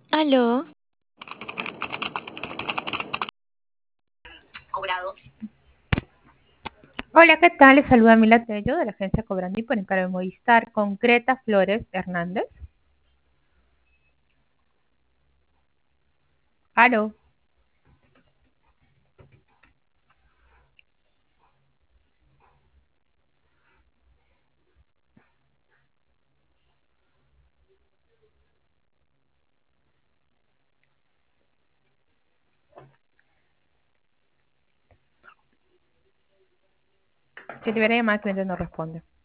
Aló, Hola, ¿qué tal? Les saluda Mila Tello de la agencia Cobrandi por encargo de Movistar con Greta Flores Hernández. Aló, si te hubiera llamado, el cliente no responde.